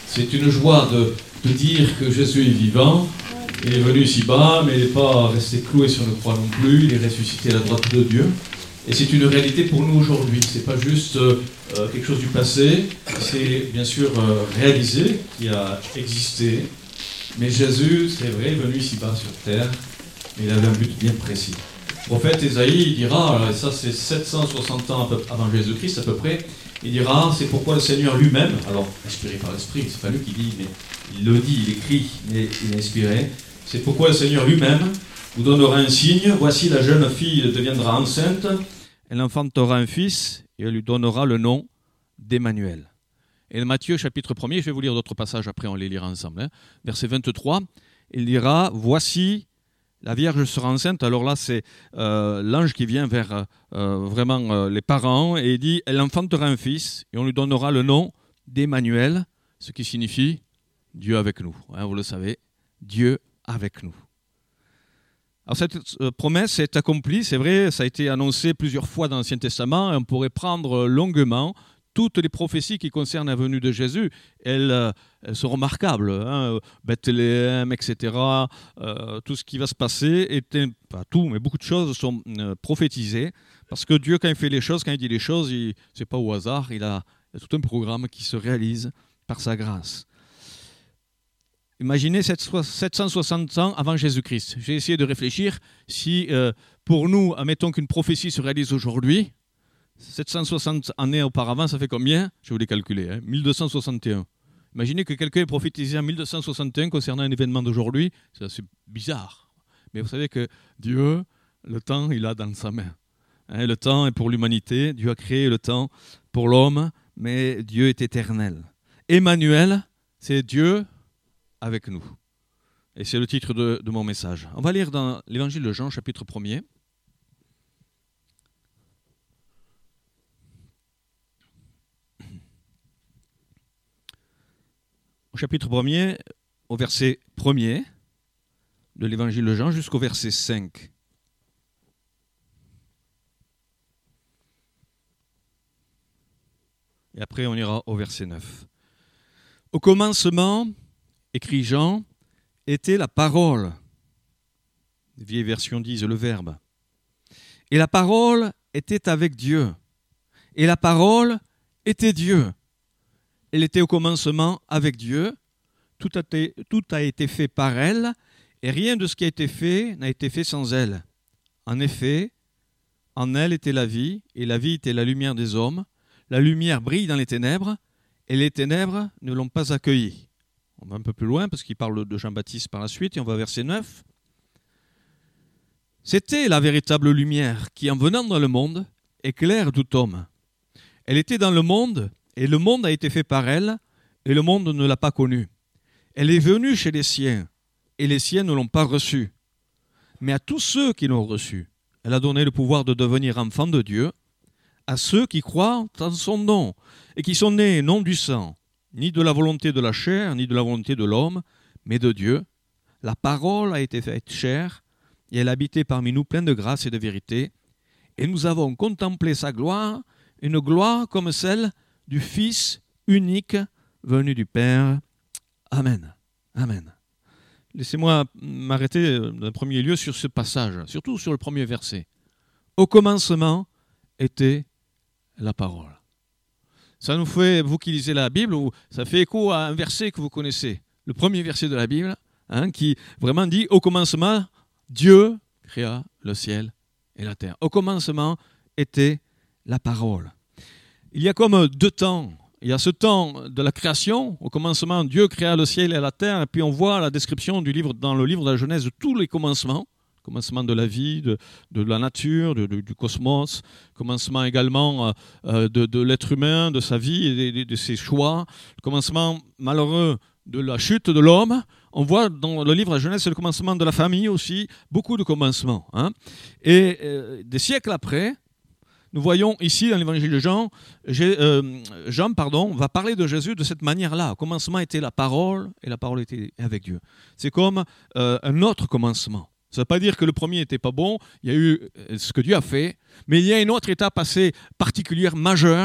C'est une joie de dire que Jésus est vivant. Il est venu ici-bas, mais il n'est pas resté cloué sur le croix non plus. Il est ressuscité à la droite de Dieu. Et c'est une réalité pour nous aujourd'hui. Ce n'est pas juste quelque chose du passé. C'est bien sûr réalisé, qui a existé. Mais Jésus, c'est vrai, est venu ici-bas sur terre. Mais il avait un but bien précis. Le prophète Ésaïe, il dira, et ça c'est 760 ans avant Jésus-Christ à peu près, il dira, c'est pourquoi le Seigneur lui-même, alors inspiré par l'Esprit, c'est pas lui qui dit, mais il le dit, il écrit, mais il est inspiré, c'est pourquoi le Seigneur lui-même vous donnera un signe, voici la jeune fille deviendra enceinte, elle enfantera un fils, et elle lui donnera le nom d'Emmanuel. Et Matthieu chapitre 1er, je vais vous lire d'autres passages, après on les lira ensemble, verset 23, il dira, voici, la Vierge sera enceinte, alors là c'est l'ange qui vient vers vraiment les parents et il dit, elle enfantera un fils et on lui donnera le nom d'Emmanuel, ce qui signifie Dieu avec nous. Hein, vous le savez, Dieu avec nous. Alors cette promesse est accomplie, c'est vrai, ça a été annoncé plusieurs fois dans l'Ancien Testament et on pourrait prendre longuement toutes les prophéties qui concernent la venue de Jésus, elles sont remarquables. Hein, Bethléem, etc. Tout ce qui va se passer, pas tout, mais beaucoup de choses sont prophétisées. Parce que Dieu, quand il fait les choses, quand il dit les choses, ce n'est pas au hasard. Il a tout un programme qui se réalise par sa grâce. Imaginez 760 ans avant Jésus-Christ. J'ai essayé de réfléchir si, pour nous, admettons qu'une prophétie se réalise aujourd'hui, 760 années auparavant, ça fait combien? Je vais vous les calculer. 1261. Imaginez que quelqu'un ait prophétisé en 1261 concernant un événement d'aujourd'hui. C'est bizarre. Mais vous savez que Dieu, le temps, il a dans sa main. Le temps est pour l'humanité. Dieu a créé le temps pour l'homme, mais Dieu est éternel. Emmanuel, c'est Dieu avec nous. Et c'est le titre de mon message. On va lire dans l'Évangile de Jean, chapitre 1er. Au chapitre 1er, au verset 1er de l'Évangile de Jean jusqu'au verset 5. Et après, on ira au verset 9. Au commencement, écrit Jean, était la parole. Les vieilles versions disent le verbe. Et la parole était avec Dieu. Et la parole était Dieu. Elle était au commencement avec Dieu. Tout a été fait par elle, et rien de ce qui a été fait n'a été fait sans elle. En effet, en elle était la vie, et la vie était la lumière des hommes. La lumière brille dans les ténèbres, et les ténèbres ne l'ont pas accueillie. On va un peu plus loin, parce qu'il parle de Jean-Baptiste par la suite, et on va au verset 9. C'était la véritable lumière qui, en venant dans le monde, éclaire tout homme. Elle était dans le monde, et le monde a été fait par elle, et le monde ne l'a pas connue. Elle est venue chez les siens, et les siens ne l'ont pas reçue. Mais à tous ceux qui l'ont reçue, elle a donné le pouvoir de devenir enfants de Dieu, à ceux qui croient en son nom, et qui sont nés non du sang, ni de la volonté de la chair, ni de la volonté de l'homme, mais de Dieu. La parole a été faite chair, et elle habitait parmi nous pleine de grâce et de vérité. Et nous avons contemplé sa gloire, une gloire comme celle du Fils unique venu du Père. Amen. Amen. Laissez-moi m'arrêter d'un premier lieu sur ce passage, surtout sur le premier verset. Au commencement était la parole. Ça nous fait, vous qui lisez la Bible, ça fait écho à un verset que vous connaissez, le premier verset de la Bible, qui vraiment dit « Au commencement, Dieu créa le ciel et la terre. » Au commencement était la parole. Il y a comme deux temps. Il y a ce temps de la création. Au commencement, Dieu créa le ciel et la terre. Et puis on voit la description du livre, dans le livre de la Genèse de tous les commencements. Commencement de la vie, de la nature, du cosmos. Commencement également de l'être humain, de sa vie et de ses choix. Le commencement malheureux de la chute de l'homme. On voit dans le livre de la Genèse, c'est le commencement de la famille aussi. Beaucoup de commencements. Et des siècles après, nous voyons ici dans l'évangile de Jean, Jean va parler de Jésus de cette manière-là. Au commencement était la parole, et la parole était avec Dieu. C'est comme un autre commencement. Ça ne veut pas dire que le premier n'était pas bon, il y a eu ce que Dieu a fait, mais il y a une autre étape assez particulière, majeure,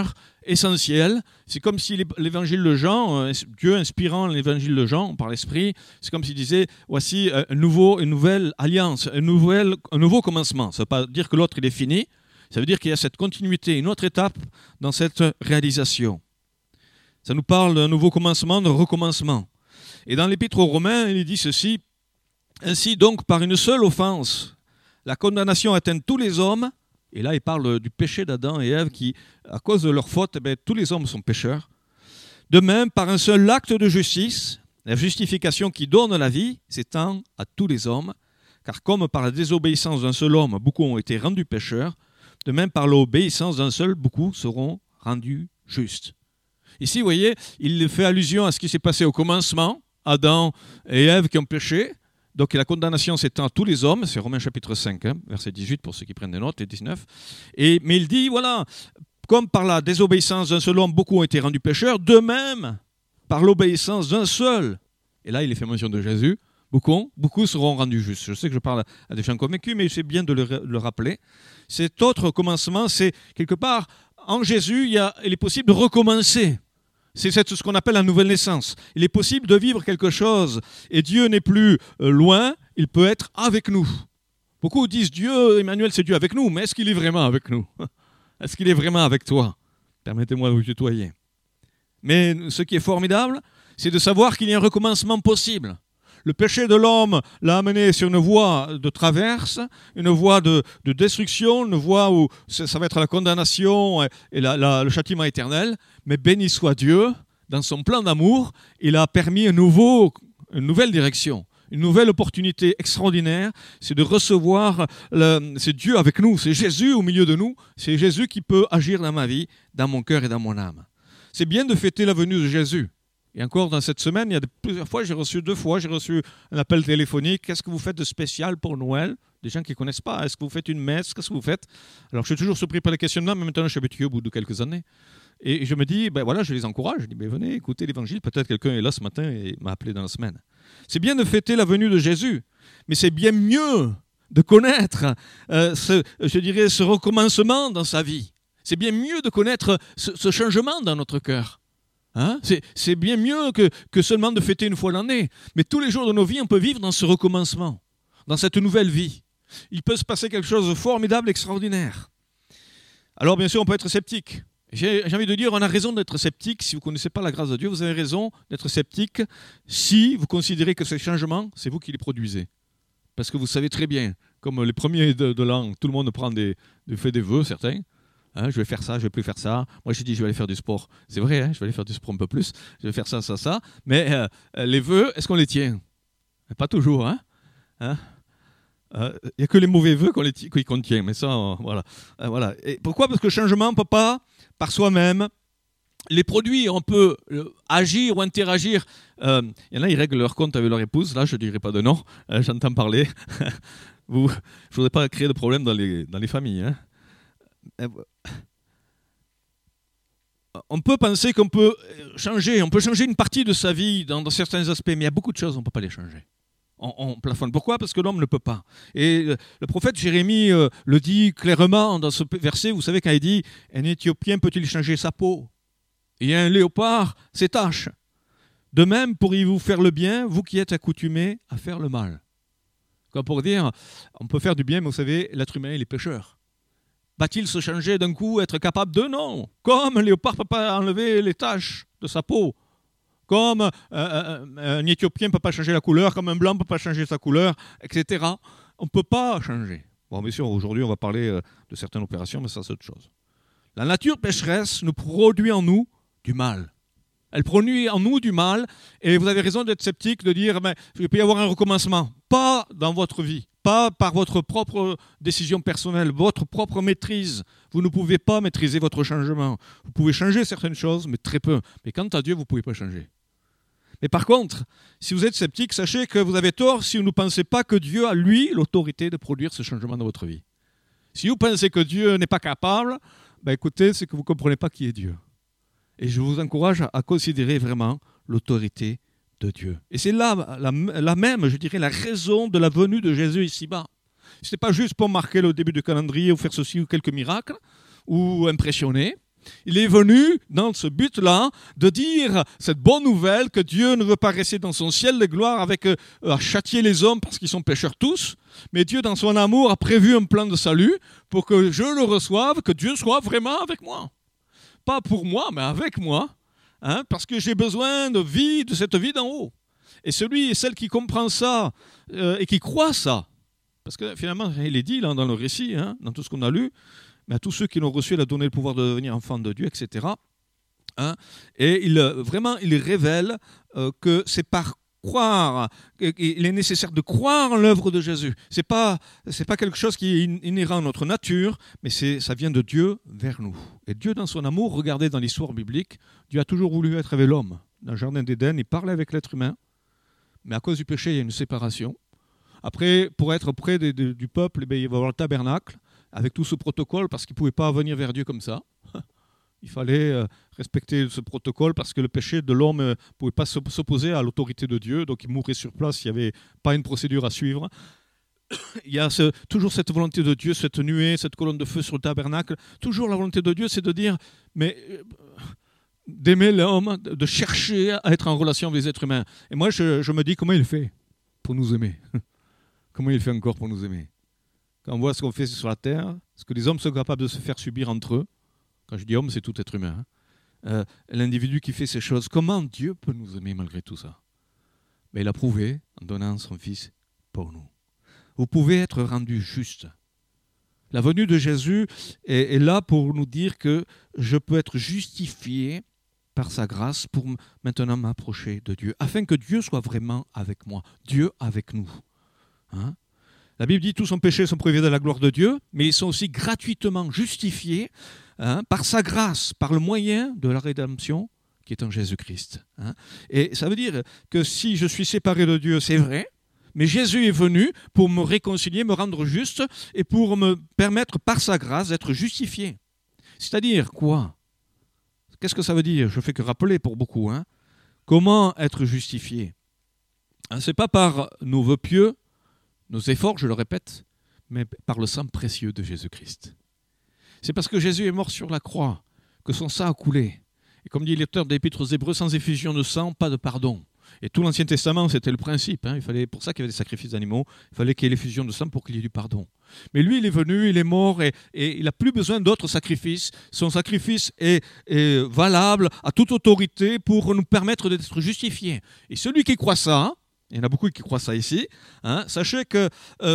essentiel. C'est comme si l'évangile de Jean, Dieu inspirant l'évangile de Jean par l'Esprit, c'est comme s'il disait, voici une nouvelle alliance, un nouveau commencement. Ça ne veut pas dire que l'autre il est fini, ça veut dire qu'il y a cette continuité, une autre étape dans cette réalisation. Ça nous parle d'un nouveau commencement, d'un recommencement. Et dans l'Épître aux Romains, il dit ceci, « Ainsi donc, par une seule offense, la condamnation atteint tous les hommes. » Et là, il parle du péché d'Adam et Ève qui, à cause de leur faute, tous les hommes sont pécheurs. De même, par un seul acte de justice, la justification qui donne la vie s'étend à tous les hommes. Car comme par la désobéissance d'un seul homme, beaucoup ont été rendus pécheurs, de même par l'obéissance d'un seul, beaucoup seront rendus justes. Ici, vous voyez, il fait allusion à ce qui s'est passé au commencement, Adam et Ève qui ont péché. Donc la condamnation s'étend à tous les hommes, c'est Romains chapitre 5, verset 18 pour ceux qui prennent des notes, et 19. Mais il dit, voilà, comme par la désobéissance d'un seul homme, beaucoup ont été rendus pécheurs, de même, par l'obéissance d'un seul. Et là, il est fait mention de Jésus, beaucoup seront rendus justes. Je sais que je parle à des gens convaincus, mais c'est bien de le rappeler. Cet autre commencement, c'est quelque part, en Jésus, il est possible de recommencer. C'est ce qu'on appelle la nouvelle naissance. Il est possible de vivre quelque chose et Dieu n'est plus loin, il peut être avec nous. Beaucoup disent Dieu, Emmanuel, c'est Dieu avec nous, mais est-ce qu'il est vraiment avec nous? Est-ce qu'il est vraiment avec toi? Permettez-moi de vous tutoyer. Mais ce qui est formidable, c'est de savoir qu'il y a un recommencement possible. Le péché de l'homme l'a amené sur une voie de traverse, une voie de destruction, une voie où ça va être la condamnation et le châtiment éternel. Mais béni soit Dieu, dans son plan d'amour, il a permis une nouvelle direction, une nouvelle opportunité extraordinaire. C'est de recevoir, c'est Dieu avec nous, c'est Jésus au milieu de nous, c'est Jésus qui peut agir dans ma vie, dans mon cœur et dans mon âme. C'est bien de fêter la venue de Jésus. Et encore dans cette semaine, il y a plusieurs fois, j'ai reçu un appel téléphonique. Qu'est-ce que vous faites de spécial pour Noël? Des gens qui ne connaissent pas. Est-ce que vous faites une messe? Qu'est-ce que vous faites? Alors je suis toujours surpris par les questionnements, mais maintenant je suis habitué au bout de quelques années. Et je me dis, je les encourage. Je dis, venez écoutez l'évangile. Peut-être quelqu'un est là ce matin et m'a appelé dans la semaine. C'est bien de fêter la venue de Jésus, mais c'est bien mieux de connaître, ce recommencement dans sa vie. C'est bien mieux de connaître ce changement dans notre cœur. C'est bien mieux que seulement de fêter une fois l'année. Mais tous les jours de nos vies, on peut vivre dans ce recommencement, dans cette nouvelle vie. Il peut se passer quelque chose de formidable, extraordinaire. Alors bien sûr, on peut être sceptique. J'ai envie de dire, on a raison d'être sceptique. Si vous ne connaissez pas la grâce de Dieu, vous avez raison d'être sceptique si vous considérez que ces changements, c'est vous qui les produisez. Parce que vous savez très bien, comme les premiers de l'an, tout le monde fait des vœux, certains. Je vais faire ça, je vais plus faire ça. Moi, j'ai dit, je vais aller faire du sport. C'est vrai, je vais aller faire du sport un peu plus. Je vais faire ça, ça, ça. Mais les vœux, est-ce qu'on les tient? Pas toujours. Il n'y a que les mauvais vœux qu'on tient. Mais ça, voilà. Et pourquoi? Parce que le changement, on ne peut pas, par soi-même, les produits, on peut agir ou interagir. Il y en a, ils règlent leur compte avec leur épouse. Là, je ne dirai pas de nom. J'entends parler. Je ne voudrais pas créer de problème dans les familles. On peut penser qu'on peut changer une partie de sa vie dans certains aspects, mais il y a beaucoup de choses, on ne peut pas les changer. On plafonne. Pourquoi? Parce que l'homme ne peut pas. Et le prophète Jérémie le dit clairement dans ce verset, vous savez quand il dit « Un Éthiopien peut-il changer sa peau? Et un léopard ses taches. De même, pourriez-vous faire le bien, vous qui êtes accoutumés à faire le mal ?» Comme pour dire, on peut faire du bien, mais vous savez, l'être humain, il est pécheur. Va-t-il se changer d'un coup, être capable de? Non. Comme un léopard ne peut pas enlever les taches de sa peau. Comme un Éthiopien ne peut pas changer la couleur, comme un blanc ne peut pas changer sa couleur, etc. On ne peut pas changer. Bon, bien sûr, aujourd'hui, on va parler de certaines opérations, mais ça, c'est autre chose. La nature pécheresse nous produit en nous du mal. Elle produit en nous du mal, et vous avez raison d'être sceptique, de dire il peut y avoir un recommencement. Pas dans votre vie. Pas par votre propre décision personnelle, votre propre maîtrise. Vous ne pouvez pas maîtriser votre changement. Vous pouvez changer certaines choses, mais très peu. Mais quant à Dieu, vous ne pouvez pas changer. Mais par contre, si vous êtes sceptique, sachez que vous avez tort si vous ne pensez pas que Dieu a, lui, l'autorité de produire ce changement dans votre vie. Si vous pensez que Dieu n'est pas capable, écoutez, c'est que vous ne comprenez pas qui est Dieu. Et je vous encourage à considérer vraiment l'autorité de Dieu. Et c'est là la même, je dirais, la raison de la venue de Jésus ici-bas. Ce n'est pas juste pour marquer le début du calendrier ou faire ceci ou quelques miracles, ou impressionner. Il est venu dans ce but-là de dire cette bonne nouvelle que Dieu ne veut pas rester dans son ciel de gloire avec à châtier les hommes parce qu'ils sont pécheurs tous, mais Dieu dans son amour a prévu un plan de salut pour que je le reçoive, que Dieu soit vraiment avec moi. Pas pour moi, mais avec moi, parce que j'ai besoin de vie, de cette vie d'en haut. Et celui et celle qui comprend ça et qui croit ça, parce que finalement, il est dit là, dans le récit, dans tout ce qu'on a lu, mais à tous ceux qui l'ont reçu, il a donné le pouvoir de devenir enfants de Dieu, etc. Et il révèle que c'est par croire, il est nécessaire de croire en l'œuvre de Jésus. C'est pas quelque chose qui est inhérent à notre nature, mais ça vient de Dieu vers nous. Et Dieu, dans son amour, regardez dans l'histoire biblique, Dieu a toujours voulu être avec l'homme. Dans le jardin d'Éden, il parlait avec l'être humain, mais à cause du péché, il y a une séparation. Après, pour être près du peuple, il va y avoir le tabernacle, avec tout ce protocole, parce qu'il ne pouvait pas venir vers Dieu comme ça. Il fallait respecter ce protocole, parce que le péché de l'homme ne pouvait pas s'opposer à l'autorité de Dieu, donc il mourrait sur place, il n'y avait pas une procédure à suivre. Il y a toujours cette volonté de Dieu, cette nuée, cette colonne de feu sur le tabernacle. Toujours la volonté de Dieu, c'est de dire, d'aimer l'homme, de chercher à être en relation avec les êtres humains. Et moi, je me dis, comment il fait pour nous aimer? Comment il fait encore pour nous aimer? Quand on voit ce qu'on fait sur la terre, ce que les hommes sont capables de se faire subir entre eux, quand je dis homme, c'est tout être humain, l'individu qui fait ces choses, comment Dieu peut nous aimer malgré tout ça? Mais il a prouvé en donnant son Fils pour nous. Vous pouvez être rendu juste. La venue de Jésus est là pour nous dire que je peux être justifié par sa grâce pour maintenant m'approcher de Dieu, afin que Dieu soit vraiment avec moi, Dieu avec nous. La Bible dit tous sont péchés, sont privés de la gloire de Dieu, mais ils sont aussi gratuitement justifiés par sa grâce, par le moyen de la rédemption qui est en Jésus-Christ. Et ça veut dire que si je suis séparé de Dieu, c'est vrai, mais Jésus est venu pour me réconcilier, me rendre juste et pour me permettre par sa grâce d'être justifié. C'est-à-dire quoi? Qu'est-ce que ça veut dire? Je ne fais que rappeler pour beaucoup. Comment être justifié? Ce n'est pas par nos vœux pieux, nos efforts, je le répète, mais par le sang précieux de Jésus-Christ. C'est parce que Jésus est mort sur la croix que son sang a coulé. Et comme dit l'auteur des Épîtres aux Hébreux, sans effusion de sang, pas de pardon. Et tout l'Ancien Testament, c'était le principe. Il fallait, pour ça qu'il y avait des sacrifices d'animaux, il fallait qu'il y ait l'effusion de sang pour qu'il y ait du pardon. Mais lui, il est venu, il est mort et il n'a plus besoin d'autres sacrifices. Son sacrifice est valable à toute autorité pour nous permettre d'être justifiés. Et celui qui croit ça, il y en a beaucoup qui croient ça ici, sachez que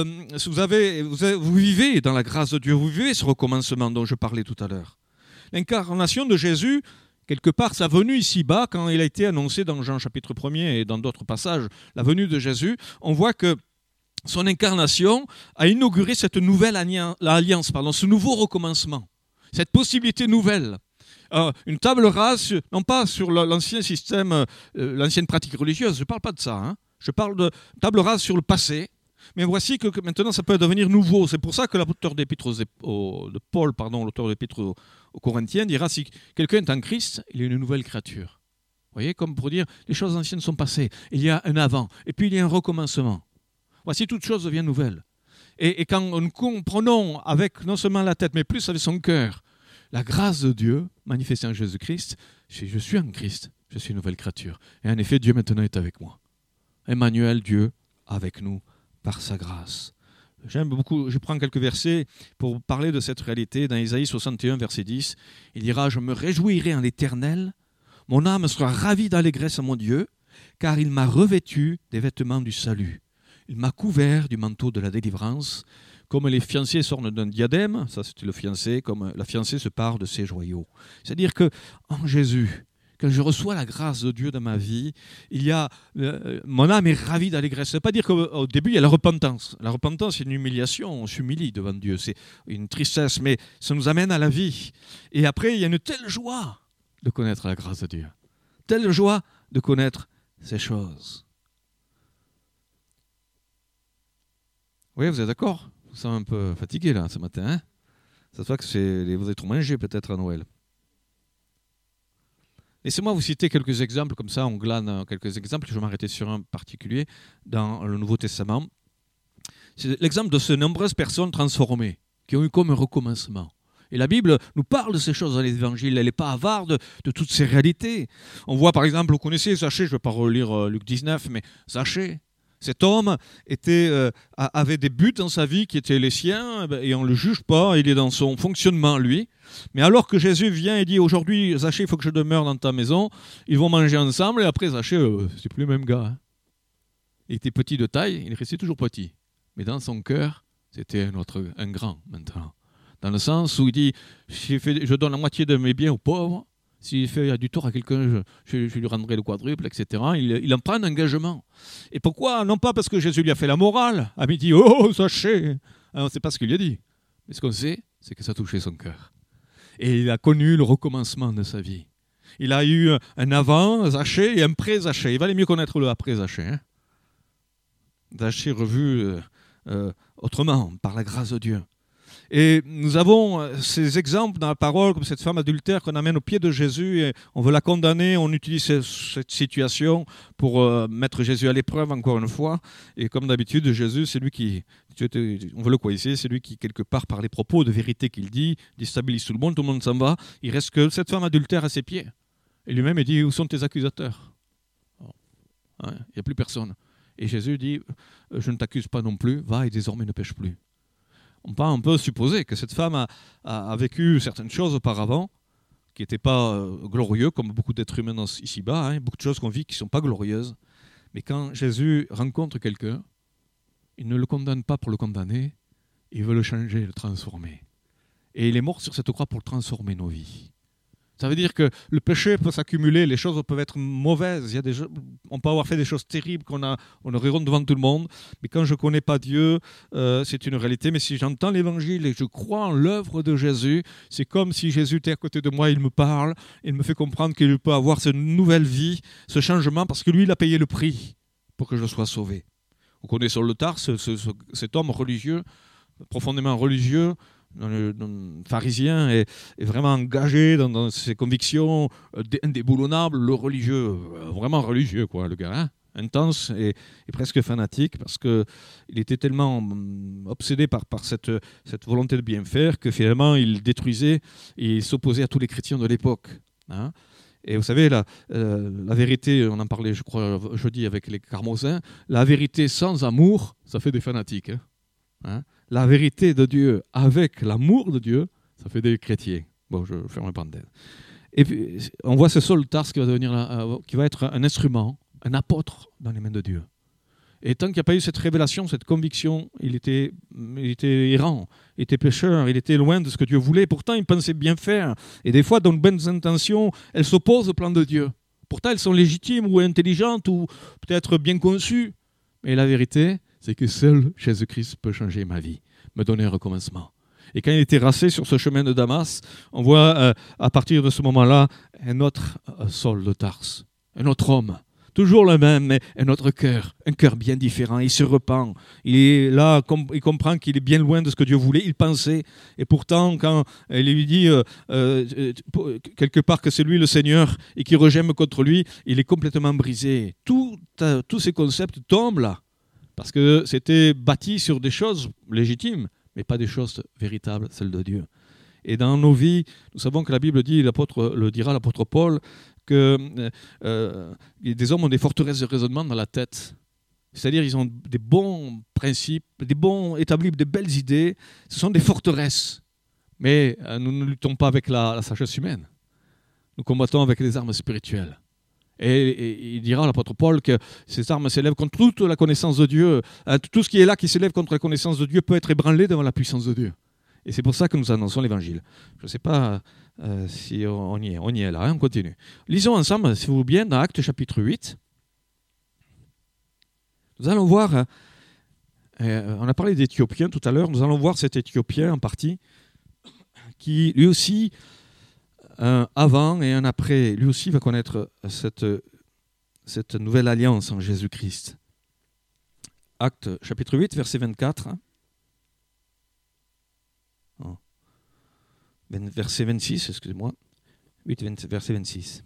vous vivez dans la grâce de Dieu, vous vivez ce recommencement dont je parlais tout à l'heure. L'incarnation de Jésus, quelque part, sa venue ici-bas, quand il a été annoncé dans Jean chapitre 1er et dans d'autres passages, la venue de Jésus, on voit que son incarnation a inauguré cette nouvelle alliance, ce nouveau recommencement, cette possibilité nouvelle. Une table rase, non pas sur l'ancien système, l'ancienne pratique religieuse, je ne parle pas de ça, je parle de table rase sur le passé, mais voici que maintenant ça peut devenir nouveau. C'est pour ça que l'auteur d'Épître l'auteur d'Épître aux Corinthiens dira si quelqu'un est en Christ, il est une nouvelle créature. Vous voyez, comme pour dire, les choses anciennes sont passées, il y a un avant, et puis il y a un recommencement. Voici, toute chose devient nouvelle. Et quand nous comprenons avec non seulement la tête, mais plus avec son cœur, la grâce de Dieu manifestée en Jésus-Christ, si je suis en Christ, je suis une nouvelle créature. Et en effet, Dieu maintenant est avec moi. Emmanuel, Dieu avec nous par sa grâce. J'aime beaucoup, je prends quelques versets pour parler de cette réalité. Dans Isaïe 61, verset 10, il dira « Je me réjouirai en l'Éternel, mon âme sera ravie d'allégresse à mon Dieu, car il m'a revêtu des vêtements du salut. Il m'a couvert du manteau de la délivrance, comme les fiancés sortent d'un diadème, ça c'était le fiancé, comme la fiancée se pare de ses joyaux. » C'est-à-dire qu'en Jésus, quand je reçois la grâce de Dieu dans ma vie, mon âme est ravie d'allégresse. Ça ne veut pas dire qu'au début, il y a la repentance. La repentance, c'est une humiliation, on s'humilie devant Dieu. C'est une tristesse, mais ça nous amène à la vie. Et après, il y a une telle joie de connaître la grâce de Dieu. Telle joie de connaître ces choses. Oui, vous êtes d'accord? Vous êtes un peu fatigué là, ce matin. Ça se voit que vous avez trop mangé peut-être à Noël. Laissez-moi vous citer quelques exemples, comme ça on glane quelques exemples, je vais m'arrêter sur un particulier dans le Nouveau Testament. C'est l'exemple de ces nombreuses personnes transformées, qui ont eu comme un recommencement. Et la Bible nous parle de ces choses dans les évangiles. Elle n'est pas avare de toutes ces réalités. On voit par exemple, vous connaissez Zachée, je ne vais pas relire Luc 19, mais Zachée, cet homme avait des buts dans sa vie qui étaient les siens, et on ne le juge pas, il est dans son fonctionnement, lui. Mais alors que Jésus vient et dit, aujourd'hui, Zachée, il faut que je demeure dans ta maison, ils vont manger ensemble, et après, Zachée, c'est plus le même gars. Hein. Il était petit de taille, il restait toujours petit. Mais dans son cœur, c'était un grand maintenant. Dans le sens où il dit, je donne la moitié de mes biens aux pauvres, s'il fait du tort à quelqu'un, je lui rendrai le quadruple, etc. Il en prend un engagement. Et pourquoi? Non pas parce que Jésus lui a fait la morale, à midi, oh, Zachée. On ne sait pas ce qu'il lui a dit. Mais ce qu'on sait, c'est que ça a touché son cœur. Et il a connu le recommencement de sa vie. Il a eu un avant Zachée et un pré Zachée. Il valait mieux connaître le après Zachée. Hein. Zachée revu autrement, par la grâce de Dieu. Et nous avons ces exemples dans la parole, comme cette femme adultère qu'on amène au pied de Jésus et on veut la condamner, on utilise cette situation pour mettre Jésus à l'épreuve encore une fois. Et comme d'habitude, Jésus, c'est lui qui, on veut le quoi ici, c'est lui qui, quelque part, par les propos de vérité qu'il dit, déstabilise tout le monde s'en va. Il reste que cette femme adultère à ses pieds. Et lui-même, il dit, où sont tes accusateurs? Il n'y a plus personne. Et Jésus dit, je ne t'accuse pas non plus, va et désormais ne pêche plus. On peut supposer que cette femme a vécu certaines choses auparavant qui n'étaient pas glorieuses, comme beaucoup d'êtres humains ici-bas, hein, beaucoup de choses qu'on vit qui ne sont pas glorieuses. Mais quand Jésus rencontre quelqu'un, il ne le condamne pas pour le condamner, il veut le changer, le transformer. Et il est mort sur cette croix pour transformer nos vies. Ça veut dire que le péché peut s'accumuler, les choses peuvent être mauvaises. On peut avoir fait des choses terribles on aurait honte devant tout le monde. Mais quand je ne connais pas Dieu, c'est une réalité. Mais si j'entends l'évangile et je crois en l'œuvre de Jésus, c'est comme si Jésus était à côté de moi, il me parle, il me fait comprendre qu'il peut avoir cette nouvelle vie, ce changement, parce que lui, il a payé le prix pour que je sois sauvé. Vous connaissez Saul de Tarse, cet homme religieux, profondément religieux, pharisien est vraiment engagé dans ses convictions indéboulonnables, le religieux, vraiment religieux quoi, le gars, hein, intense et presque fanatique parce qu'il était tellement obsédé par cette volonté de bien faire que finalement il détruisait et il s'opposait à tous les chrétiens de l'époque. Hein. Et vous savez, la vérité, on en parlait je crois jeudi avec les Carmosins, la vérité sans amour, ça fait des fanatiques. Hein. La vérité de Dieu avec l'amour de Dieu, ça fait des chrétiens. Bon, je ferme la parenthèse. Et puis, on voit ce Saul de Tarse qui va être un instrument, un apôtre dans les mains de Dieu. Et tant qu'il n'y a pas eu cette révélation, cette conviction, il était errant, il était pécheur, il était loin de ce que Dieu voulait. Pourtant, il pensait bien faire. Et des fois, dans de bonnes intentions, elles s'opposent au plan de Dieu. Pourtant, elles sont légitimes ou intelligentes ou peut-être bien conçues. Mais la vérité, c'est que seul Jésus-Christ peut changer ma vie, me donner un recommencement. Et quand il était racé sur ce chemin de Damas, on voit à partir de ce moment-là un autre Saul de Tarse, un autre homme, toujours le même, mais un autre cœur, un cœur bien différent. Il se repent, il est là, il comprend qu'il est bien loin de ce que Dieu voulait, il pensait. Et pourtant, quand il lui dit quelque part que c'est lui le Seigneur et qu'il regemme contre lui, il est complètement brisé. Tous ces concepts tombent là. Parce que c'était bâti sur des choses légitimes, mais pas des choses véritables, celles de Dieu. Et dans nos vies, nous savons que la Bible dit, le dira l'apôtre Paul, que des hommes ont des forteresses de raisonnement dans la tête. C'est-à-dire ils ont des bons principes, établis des belles idées. Ce sont des forteresses. Mais nous ne luttons pas avec la sagesse humaine. Nous combattons avec les armes spirituelles. Et il dira, l'apôtre Paul, que ces armes s'élèvent contre toute la connaissance de Dieu. Tout ce qui est là, qui s'élève contre la connaissance de Dieu, peut être ébranlé devant la puissance de Dieu. Et c'est pour ça que nous annonçons l'Évangile. Je ne sais pas si on y est là, hein, on continue. Lisons ensemble, si vous voulez bien, dans Actes chapitre 8. Nous allons voir, on a parlé d'Éthiopien tout à l'heure, nous allons voir cet Éthiopien en partie, qui lui aussi... un avant et un après. Lui aussi va connaître cette nouvelle alliance en Jésus-Christ. Actes chapitre 8, verset 24. Oh. Verset 26, excusez-moi. 8, verset 26.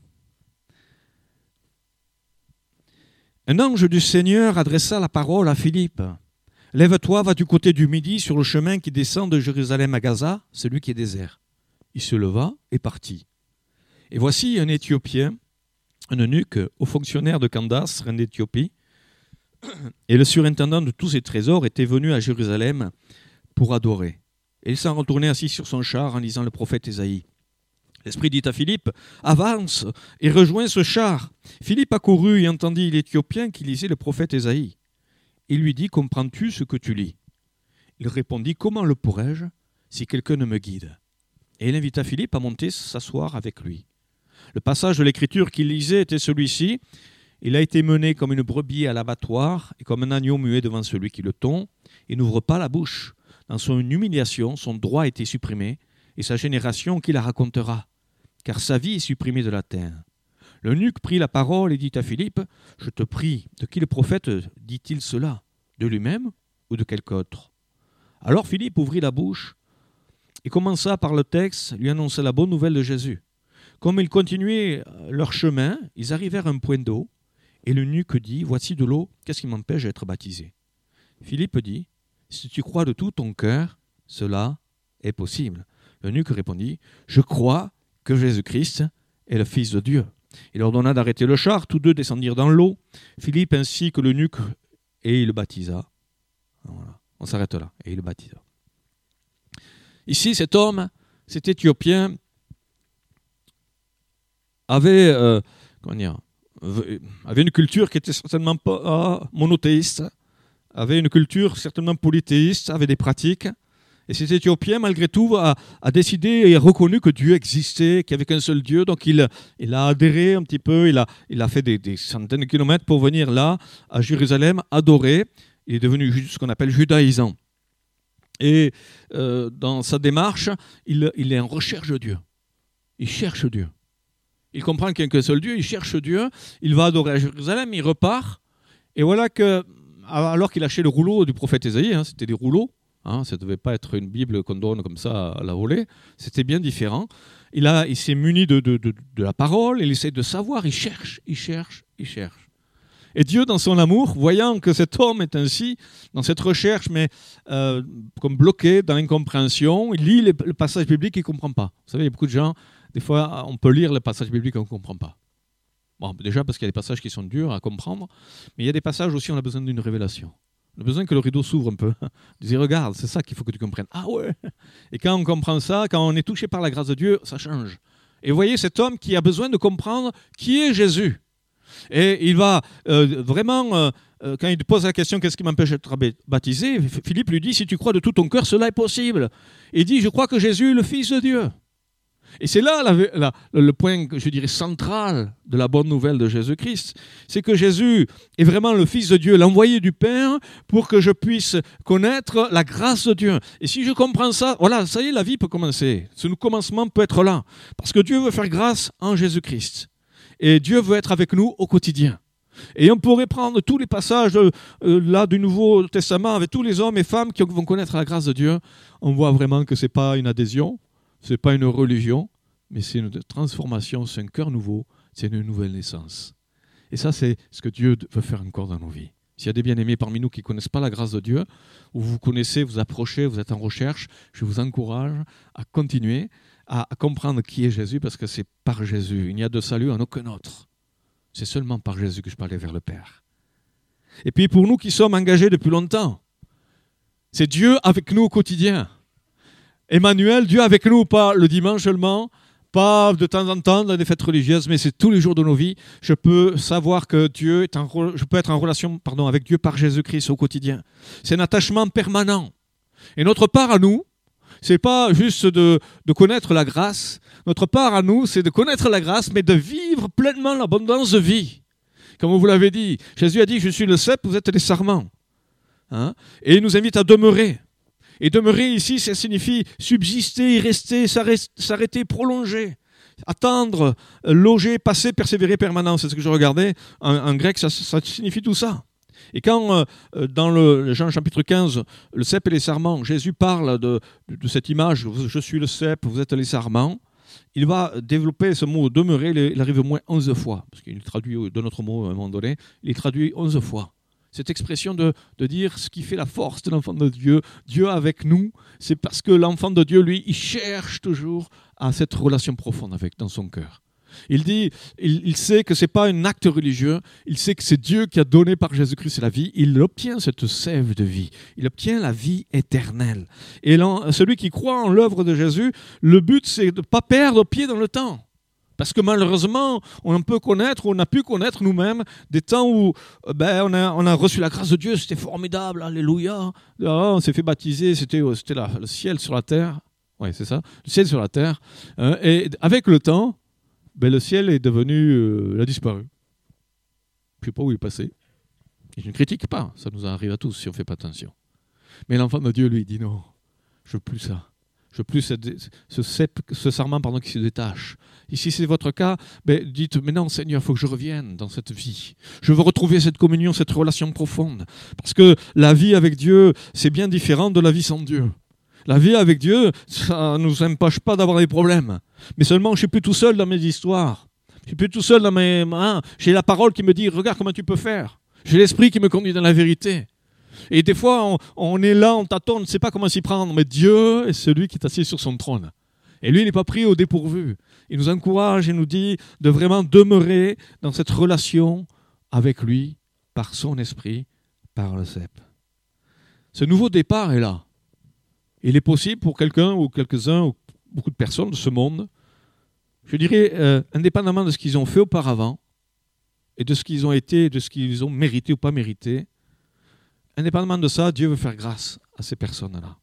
Un ange du Seigneur adressa la parole à Philippe. « Lève-toi, va du côté du midi sur le chemin qui descend de Jérusalem à Gaza, celui qui est désert. » Il se leva et partit. Et voici un Éthiopien, un eunuque, haut fonctionnaire de Candace, reine d'Éthiopie, et le surintendant de tous ses trésors était venu à Jérusalem pour adorer. Et il s'en retournait assis sur son char en lisant le prophète Ésaïe. L'Esprit dit à Philippe, « Avance et rejoins ce char. » Philippe accourut et entendit l'Éthiopien qui lisait le prophète Ésaïe. Il lui dit, « Comprends-tu ce que tu lis ?» Il répondit, « Comment le pourrais-je si quelqu'un ne me guide ?» Et il invita Philippe à monter s'asseoir avec lui. Le passage de l'Écriture qu'il lisait était celui-ci. Il a été mené comme une brebis à l'abattoir et comme un agneau muet devant celui qui le tond. Il n'ouvre pas la bouche. Dans son humiliation, son droit a été supprimé et sa génération, qui la racontera, car sa vie est supprimée de la terre. L'eunuque prit la parole et dit à Philippe, « Je te prie, de qui le prophète dit-il cela? De lui-même ou de quelque autre ?» Alors Philippe ouvrit la bouche et commença par le texte, lui annonça la bonne nouvelle de Jésus. Comme ils continuaient leur chemin, ils arrivèrent à un point d'eau, et l'eunuque dit, « Voici de l'eau, qu'est-ce qui m'empêche d'être baptisé ?» Philippe dit, « Si tu crois de tout ton cœur, cela est possible. » L'eunuque répondit, « Je crois que Jésus-Christ est le Fils de Dieu. » Il ordonna d'arrêter le char, tous deux descendirent dans l'eau, Philippe ainsi que l'eunuque, et il le baptisa. Voilà. On s'arrête là, et il le baptisa. Ici, cet homme, cet Éthiopien, avait une culture qui était certainement pas monothéiste, avait une culture certainement polythéiste, avait des pratiques. Et cet Éthiopien, malgré tout, a décidé et a reconnu que Dieu existait, qu'il n'y avait qu'un seul Dieu. Donc il a adhéré un petit peu, il a fait des centaines de kilomètres pour venir là, à Jérusalem, adorer. Il est devenu ce qu'on appelle judaïsant. Et dans sa démarche, il est en recherche de Dieu. Il cherche Dieu. Il comprend qu'il n'y a qu'un seul Dieu, il cherche Dieu, il va adorer à Jérusalem, il repart. Et voilà que, alors qu'il lâchait le rouleau du prophète Ésaïe, c'était des rouleaux, ça ne devait pas être une Bible qu'on donne comme ça à la volée, c'était bien différent. Il s'est muni de la parole, il essaie de savoir, il cherche. Et Dieu, dans son amour, voyant que cet homme est ainsi, dans cette recherche, mais comme bloqué dans l'incompréhension, il lit le passage biblique, il ne comprend pas. Vous savez, il y a beaucoup de gens, des fois, on peut lire le passage biblique et on ne comprend pas. Bon, déjà parce qu'il y a des passages qui sont durs à comprendre, mais il y a des passages aussi où on a besoin d'une révélation. On a besoin que le rideau s'ouvre un peu. Dis, regarde, c'est ça qu'il faut que tu comprennes. Ah ouais. Et quand on comprend ça, quand on est touché par la grâce de Dieu, ça change. Et vous voyez cet homme qui a besoin de comprendre qui est Jésus. Et il va vraiment, quand il pose la question, qu'est-ce qui m'empêche d'être baptisé, Philippe lui dit, si tu crois de tout ton cœur, cela est possible. Et il dit, je crois que Jésus est le Fils de Dieu. Et c'est là le point, je dirais, central de la bonne nouvelle de Jésus-Christ. C'est que Jésus est vraiment le Fils de Dieu, l'envoyé du Père, pour que je puisse connaître la grâce de Dieu. Et si je comprends ça, voilà, ça y est, la vie peut commencer. Ce commencement peut être là. Parce que Dieu veut faire grâce en Jésus-Christ. Et Dieu veut être avec nous au quotidien. Et on pourrait prendre tous les passages là du Nouveau Testament avec tous les hommes et femmes qui vont connaître la grâce de Dieu. On voit vraiment que ce n'est pas une adhésion, ce n'est pas une religion, mais c'est une transformation, c'est un cœur nouveau, c'est une nouvelle naissance. Et ça, c'est ce que Dieu veut faire encore dans nos vies. S'il y a des bien-aimés parmi nous qui ne connaissent pas la grâce de Dieu, ou vous connaissez, vous approchez, vous êtes en recherche, je vous encourage à continuer à comprendre qui est Jésus, parce que c'est par Jésus. Il n'y a de salut en aucun autre. C'est seulement par Jésus que je peux aller vers le Père. Et puis pour nous qui sommes engagés depuis longtemps, c'est Dieu avec nous au quotidien. Emmanuel, Dieu avec nous, pas le dimanche seulement, pas de temps en temps dans des fêtes religieuses, mais c'est tous les jours de nos vies. Je peux savoir que je peux être en relation avec Dieu par Jésus-Christ au quotidien. C'est un attachement permanent. Et notre part à nous, c'est pas juste de connaître la grâce. Notre part à nous, c'est de connaître la grâce, mais de vivre pleinement l'abondance de vie. Comme vous l'avez dit, Jésus a dit, je suis le cep, vous êtes les sarments. Et il nous invite à demeurer. Et demeurer ici, ça signifie subsister, y rester, s'arrêter, prolonger, attendre, loger, passer, persévérer, permanent. C'est ce que je regardais. En grec, ça signifie tout ça. Et quand, dans le Jean chapitre 15, le cep et les sarments, Jésus parle de cette image, je suis le cep, vous êtes les sarments, il va développer ce mot demeurer, il arrive au moins 11 fois, parce qu'il traduit de notre mot à un moment donné, il traduit 11 fois. Cette expression de dire ce qui fait la force de l'enfant de Dieu, Dieu avec nous, c'est parce que l'enfant de Dieu, lui, il cherche toujours à cette relation profonde avec dans son cœur. Il dit, il sait que ce n'est pas un acte religieux, il sait que c'est Dieu qui a donné par Jésus-Christ la vie, il obtient cette sève de vie, il obtient la vie éternelle. Et celui qui croit en l'œuvre de Jésus, le but c'est de ne pas perdre pied dans le temps. Parce que malheureusement, on peut connaître, on a pu connaître nous-mêmes des temps où on a reçu la grâce de Dieu, c'était formidable, alléluia. On s'est fait baptiser, c'était le ciel sur la terre. Oui, c'est ça, le ciel sur la terre. Et avec le temps, le ciel est devenu, il a disparu. Je ne sais pas où il est passé. Et je ne critique pas, ça nous arrive à tous si on ne fait pas attention. Mais l'enfant de Dieu, lui, dit non, je ne veux plus ça. Je veux plus ce sarment qui se détache. Et si c'est votre cas, dites, mais non Seigneur, il faut que je revienne dans cette vie. Je veux retrouver cette communion, cette relation profonde. Parce que la vie avec Dieu, c'est bien différent de la vie sans Dieu. La vie avec Dieu, ça ne nous empêche pas d'avoir des problèmes. Mais seulement, je ne suis plus tout seul dans mes histoires. Je ne suis plus tout seul dans mes mains. J'ai la parole qui me dit, regarde comment tu peux faire. J'ai l'esprit qui me conduit dans la vérité. Et des fois, on est là, on tâtonne, on ne sait pas comment s'y prendre. Mais Dieu est celui qui est assis sur son trône. Et lui, il n'est pas pris au dépourvu. Il nous encourage et nous dit de vraiment demeurer dans cette relation avec lui, par son esprit, par le cep. Ce nouveau départ est là. Il est possible pour quelqu'un ou quelques-uns ou beaucoup de personnes de ce monde, je dirais, indépendamment de ce qu'ils ont fait auparavant et de ce qu'ils ont été, de ce qu'ils ont mérité ou pas mérité, indépendamment de ça, Dieu veut faire grâce à ces personnes-là.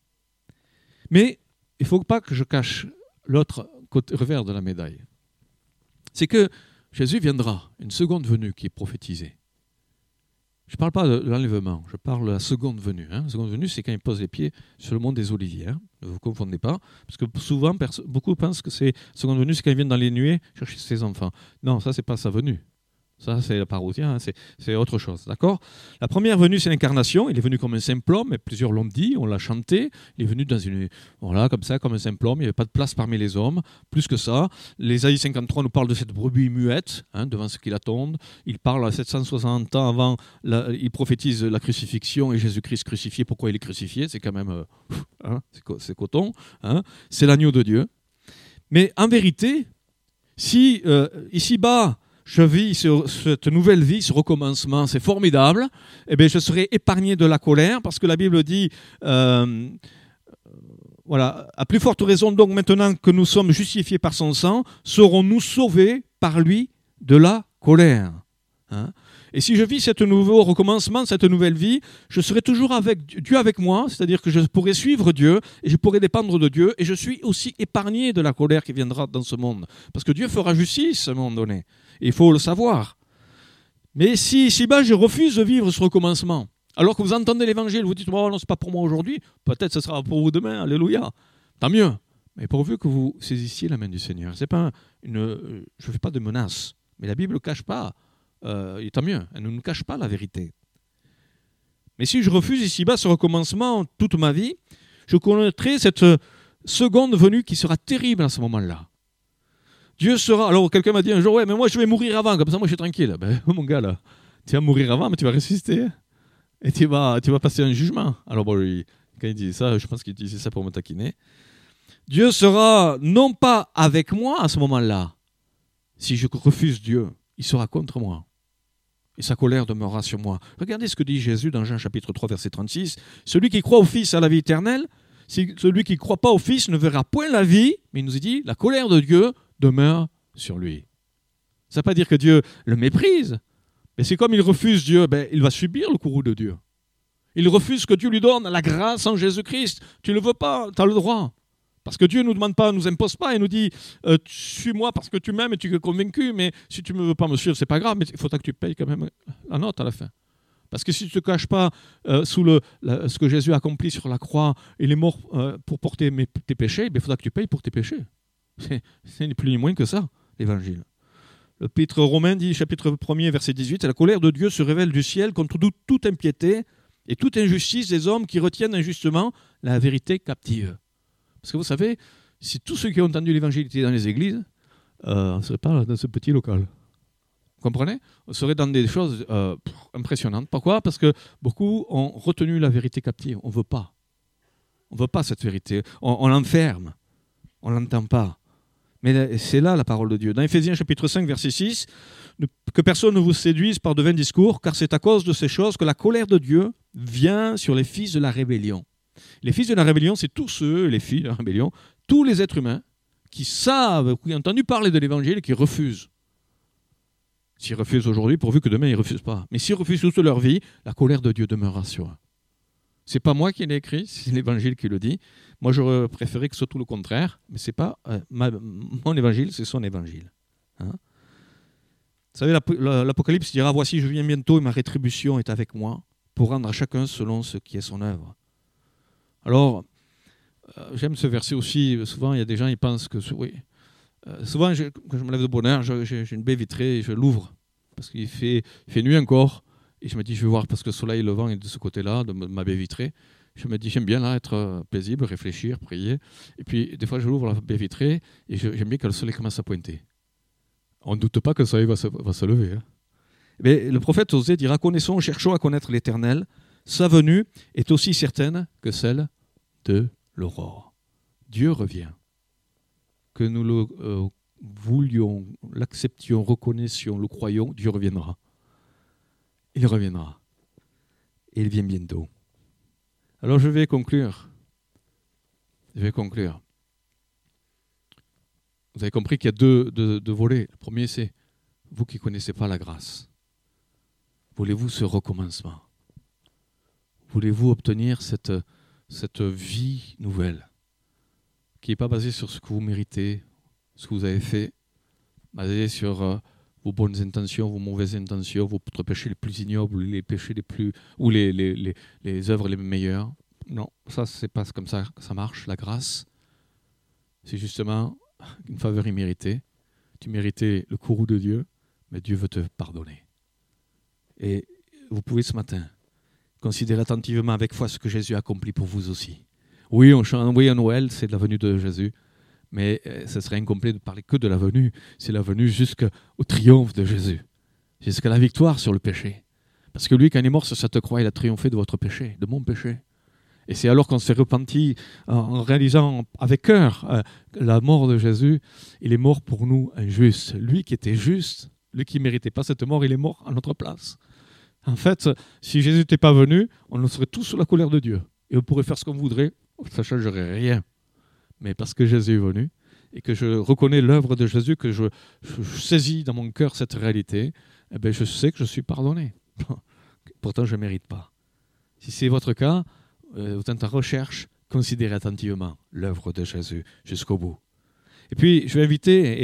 Mais il ne faut pas que je cache l'autre revers de la médaille. C'est que Jésus viendra, une seconde venue qui est prophétisée. Je ne parle pas de l'enlèvement, je parle de la seconde venue. La seconde venue, c'est quand il pose les pieds sur le mont des Oliviers. Ne vous confondez pas, parce que souvent, beaucoup pensent que c'est seconde venue, c'est quand il vient dans les nuées chercher ses enfants. Non, ça, ce n'est pas sa venue. Ça, c'est la parousia, c'est autre chose, d'accord ? La première venue, c'est l'incarnation. Il est venu comme un simple homme, et plusieurs l'ont dit, on l'a chanté. Il est venu dans comme ça, comme un simple homme. Il n'y avait pas de place parmi les hommes. Plus que ça, l'Ésaïe 53 nous parle de cette brebis muette, devant ce qui l'attendent. Il parle à 760 ans avant, il prophétise la crucifixion et Jésus-Christ crucifié. Pourquoi il est crucifié ? C'est quand même, c'est coton. C'est l'agneau de Dieu. Mais en vérité, si ici-bas, je vis cette nouvelle vie, ce recommencement, c'est formidable, je serai épargné de la colère, parce que la Bible dit, à plus forte raison, donc maintenant que nous sommes justifiés par son sang, serons-nous sauvés par lui de la colère. Et si je vis ce nouveau recommencement, cette nouvelle vie, je serai toujours avec Dieu avec moi, c'est-à-dire que je pourrai suivre Dieu et je pourrai dépendre de Dieu, et je suis aussi épargné de la colère qui viendra dans ce monde. Parce que Dieu fera justice à un moment donné. Il faut le savoir. Mais si ici-bas, je refuse de vivre ce recommencement, alors que vous entendez l'évangile, vous dites, oh non, ce n'est pas pour moi aujourd'hui, peut-être ce sera pour vous demain, alléluia, tant mieux. Mais pourvu que vous saisissiez la main du Seigneur. C'est pas je ne fais pas de menace, mais la Bible ne cache pas, et tant mieux, elle ne nous cache pas la vérité. Mais si je refuse ici-bas ce recommencement toute ma vie, je connaîtrai cette seconde venue qui sera terrible à ce moment-là. Dieu sera... Alors, quelqu'un m'a dit un jour, ouais, mais moi, je vais mourir avant, comme ça, moi, je suis tranquille. Mon gars, là, tu vas mourir avant, mais tu vas résister. Et tu vas passer un jugement. Alors, quand il dit ça, je pense qu'il disait ça pour me taquiner. Dieu sera non pas avec moi à ce moment-là. Si je refuse Dieu, il sera contre moi. Et sa colère demeurera sur moi. Regardez ce que dit Jésus dans Jean chapitre 3, verset 36. Celui qui croit au Fils a la vie éternelle. Celui qui ne croit pas au Fils ne verra point la vie. Mais il nous dit, la colère de Dieu demeure sur lui. Ça ne veut pas dire que Dieu le méprise, mais c'est comme il refuse Dieu, il va subir le courroux de Dieu. Il refuse que Dieu lui donne la grâce en Jésus-Christ. Tu ne le veux pas, tu as le droit. Parce que Dieu ne nous demande pas, ne nous impose pas, il nous dit suis-moi parce que tu m'aimes et tu es convaincu, mais si tu ne veux pas me suivre, c'est pas grave, mais il faudra que tu payes quand même la note à la fin. Parce que si tu ne te caches pas sous ce que Jésus a accompli sur la croix, il est mort pour porter tes péchés, il faudra que tu payes pour tes péchés. C'est ni plus ni moins que ça, l'évangile. L'Épître aux Romains dit, chapitre 1er, verset 18, « La colère de Dieu se révèle du ciel contre toute impiété et toute injustice des hommes qui retiennent injustement la vérité captive. » Parce que vous savez, si tous ceux qui ont entendu l'évangile étaient dans les églises, on ne serait pas dans ce petit local. Vous comprenez? On serait dans des choses impressionnantes. Pourquoi? Parce que beaucoup ont retenu la vérité captive. On ne veut pas. On ne veut pas cette vérité. On l'enferme. On ne l'entend pas. Mais c'est là la parole de Dieu. Dans Éphésiens chapitre 5, verset 6, que personne ne vous séduise par de vains discours, car c'est à cause de ces choses que la colère de Dieu vient sur les fils de la rébellion. Les fils de la rébellion, c'est tous ceux, les filles de la rébellion, tous les êtres humains qui savent, qui ont entendu parler de l'évangile et qui refusent. S'ils refusent aujourd'hui, pourvu que demain ils ne refusent pas. Mais s'ils refusent toute leur vie, la colère de Dieu demeurera sur eux. Ce n'est pas moi qui l'ai écrit, c'est l'évangile qui le dit. Moi, j'aurais préféré que ce soit tout le contraire, mais ce n'est pas mon évangile, c'est son évangile. Hein? Vous savez, l'Apocalypse dira « Voici, je viens bientôt et ma rétribution est avec moi pour rendre à chacun selon ce qui est son œuvre. » Alors, j'aime ce verset aussi. Souvent, il y a des gens qui pensent que... Oui, souvent, quand je me lève de bonne heure, j'ai une baie vitrée et je l'ouvre parce qu'il fait nuit encore. Et je me dis, je vais voir, parce que le soleil levant est de ce côté-là, de ma baie vitrée. Je me dis, j'aime bien là être paisible, réfléchir, prier. Et puis, des fois, je l'ouvre la baie vitrée et j'aime bien que le soleil commence à pointer. On ne doute pas que le soleil va se lever. Hein. Mais le prophète Osée dira, connaissons, cherchons à connaître l'Éternel. Sa venue est aussi certaine que celle de l'aurore. Dieu revient. Que nous le voulions, l'acceptions, reconnaissions, le croyons, Dieu reviendra. Il reviendra. Et il vient bientôt. Alors je vais conclure. Vous avez compris qu'il y a deux volets. Le premier, c'est vous qui ne connaissez pas la grâce. Voulez-vous ce recommencement? Voulez-vous obtenir cette vie nouvelle qui n'est pas basée sur ce que vous méritez, ce que vous avez fait, basée sur vos bonnes intentions, vos mauvaises intentions, votre péché les plus ignobles, les péchés les plus... ou les œuvres les meilleures. Non, ça, c'est pas comme ça que ça marche. La grâce, c'est justement une faveur imméritée. Tu méritais le courroux de Dieu, mais Dieu veut te pardonner. Et vous pouvez ce matin considérer attentivement avec foi ce que Jésus a accompli pour vous aussi. Oui, on chante, oui, à Noël, c'est la venue de Jésus. Mais ce serait incomplet de parler que de la venue. C'est la venue jusqu'au triomphe de Jésus. Jusqu'à la victoire sur le péché. Parce que lui, quand il est mort sur cette croix, il a triomphé de votre péché, de mon péché. Et c'est alors qu'on s'est repenti en réalisant avec cœur la mort de Jésus. Il est mort pour nous injuste. Lui qui était juste, lui qui ne méritait pas cette mort, il est mort à notre place. En fait, si Jésus n'était pas venu, on serait tous sous la colère de Dieu. Et on pourrait faire ce qu'on voudrait, ça ne changerait rien. Mais parce que Jésus est venu et que je reconnais l'œuvre de Jésus, que je saisis dans mon cœur cette réalité, eh bien je sais que je suis pardonné. Pourtant, je ne mérite pas. Si c'est votre cas, vous êtes en recherche, considérez attentivement l'œuvre de Jésus jusqu'au bout. Et puis, je vais inviter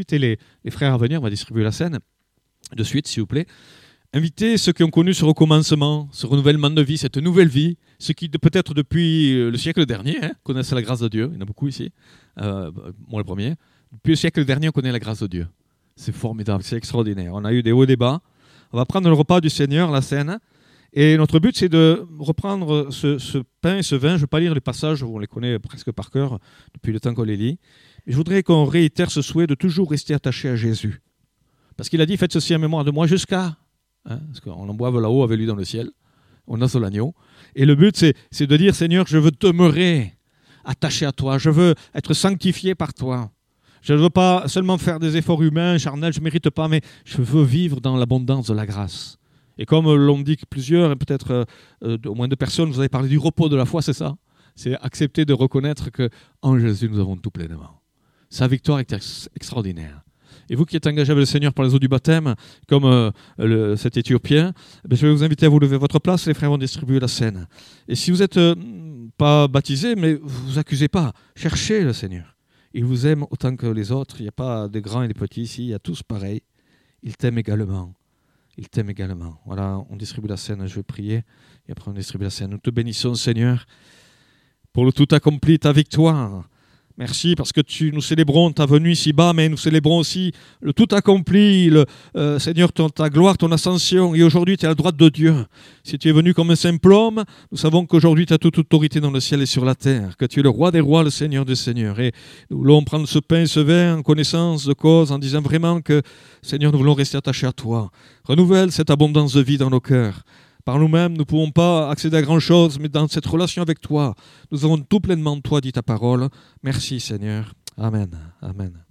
les frères à venir, on va distribuer la scène de suite, s'il vous plaît. Invitez ceux qui ont connu ce recommencement, ce renouvellement de vie, cette nouvelle vie, ceux qui peut-être depuis le siècle dernier connaissent la grâce de Dieu. Il y en a beaucoup ici, moi le premier. Depuis le siècle dernier, on connaît la grâce de Dieu. C'est formidable, c'est extraordinaire. On a eu des hauts et des bas. On va prendre le repas du Seigneur, la scène. Et notre but, c'est de reprendre ce pain et ce vin. Je ne vais pas lire les passages, on les connaît presque par cœur depuis le temps qu'on les lit. Mais je voudrais qu'on réitère ce souhait de toujours rester attaché à Jésus. Parce qu'il a dit, faites ceci en mémoire de moi jusqu'à... parce qu'on en boive là-haut avec lui dans le ciel. On a son agneau. Et le but, c'est de dire, Seigneur, je veux demeurer attaché à toi. Je veux être sanctifié par toi. Je ne veux pas seulement faire des efforts humains, charnels, je ne mérite pas, mais je veux vivre dans l'abondance de la grâce. Et comme l'ont dit plusieurs, et peut-être au moins 2 personnes, vous avez parlé du repos de la foi, c'est ça? C'est accepter de reconnaître qu'en Jésus, nous avons tout pleinement. Sa victoire est extraordinaire. Et vous qui êtes engagé avec le Seigneur par les eaux du baptême, comme cet Éthiopien, je vais vous inviter à vous lever à votre place, les frères vont distribuer la scène. Et si vous n'êtes pas baptisé, mais vous vous accusez pas, cherchez le Seigneur. Il vous aime autant que les autres, il n'y a pas des grands et des petits ici, il y a tous pareils. Il t'aime également. Il t'aime également. Voilà, on distribue la scène, je vais prier, et après on distribue la scène. Nous te bénissons, Seigneur, pour le tout accompli, ta victoire. Merci parce que nous célébrons ta venue ici-bas, mais nous célébrons aussi le tout accompli, Seigneur, ta gloire, ton ascension. Et aujourd'hui, tu es à la droite de Dieu. Si tu es venu comme un simple homme, nous savons qu'aujourd'hui, tu as toute autorité dans le ciel et sur la terre, que tu es le roi des rois, le Seigneur des seigneurs. Et nous voulons prendre ce pain et ce vin en connaissance de cause, en disant vraiment que, Seigneur, nous voulons rester attachés à toi. Renouvelle cette abondance de vie dans nos cœurs. Par nous-mêmes, nous ne pouvons pas accéder à grand-chose, mais dans cette relation avec toi, nous avons tout pleinement de toi, dit ta parole. Merci Seigneur. Amen. Amen.